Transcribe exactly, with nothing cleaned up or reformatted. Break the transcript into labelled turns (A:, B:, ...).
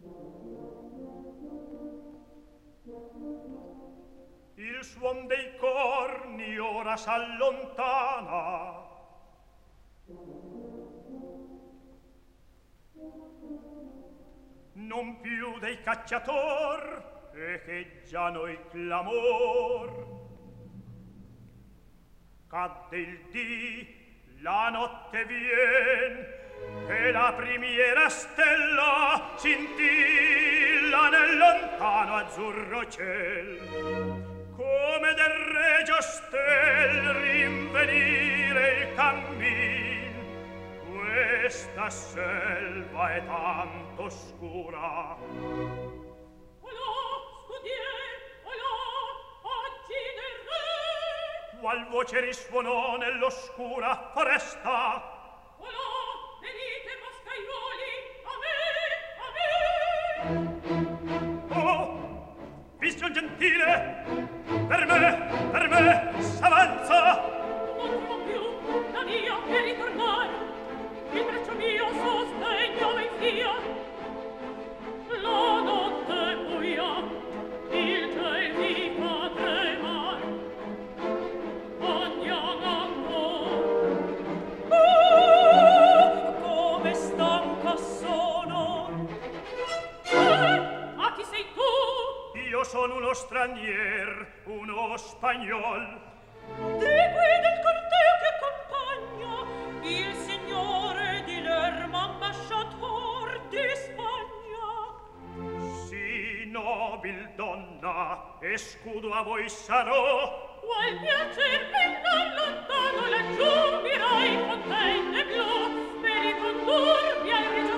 A: Il suon dei corni ora s'allontana. Non più dei cacciator echeggiano il clamor. Cadde il dì, la notte vien, e la primiera stella scintilla nel lontano azzurro ciel. Come del regio stel rinvenire il cammin, questa selva è tanto oscura. Qual voce risuonò nell'oscura foresta?
B: Olà, venite, mascaioli, a me, a me!
A: Oh, vision gentile, per me, per me, s'avanza!
B: Non trovo più la mia per ritornare, il braccio mio sostegno me fia. La notte buia, il ciel mi fa tremare. Come stanca sono. Eh, ma chi sei tu?
A: Io sono uno stranier, uno spagnol.
B: Di qui del corteo che accompagna il signore di Lerma, ambasciator di Spagna.
A: Sì, nobil donna, e scudo a voi sarò.
B: Vuoi piacermi da lontano laggiù, mirai fontaine blu, per ricondurmi al regio